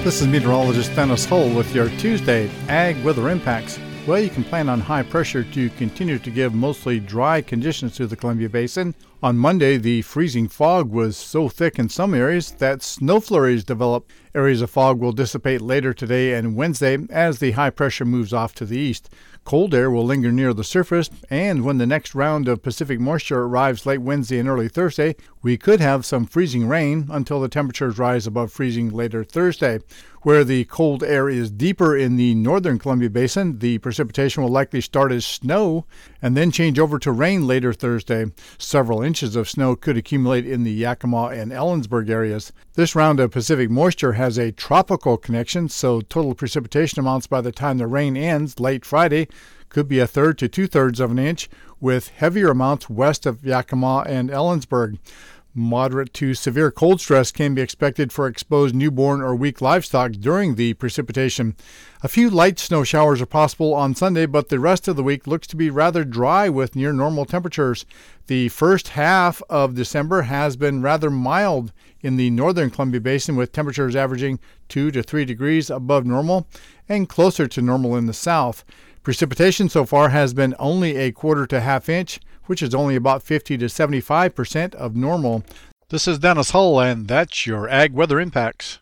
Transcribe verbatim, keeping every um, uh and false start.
This is meteorologist Dennis Hull with your Tuesday Ag Weather Impacts. Well, you can plan on high pressure to continue to give mostly dry conditions to the Columbia Basin. On Monday, the freezing fog was so thick in some areas that snow flurries developed. Areas of fog will dissipate later today and Wednesday as the high pressure moves off to the east. Cold air will linger near the surface, and when the next round of Pacific moisture arrives late Wednesday and early Thursday, we could have some freezing rain until the temperatures rise above freezing later Thursday. Where the cold air is deeper in the northern Columbia Basin, the precipitation will likely start as snow and then change over to rain later Thursday. Several inches of snow could accumulate in the Yakima and Ellensburg areas. This round of Pacific moisture has a tropical connection, so total precipitation amounts by the time the rain ends late Friday could be a third to two-thirds of an inch, with heavier amounts west of Yakima and Ellensburg. Moderate to severe cold stress can be expected for exposed newborn or weak livestock during the precipitation. A few light snow showers are possible on Sunday, but the rest of the week looks to be rather dry with near normal temperatures. The first half of December has been rather mild in the northern Columbia Basin, with temperatures averaging two to three degrees above normal and closer to normal in the south. Precipitation so far has been only a quarter to half inch, which is only about fifty to seventy-five percent of normal. This is Dennis Hull, and that's your Ag Weather Impacts.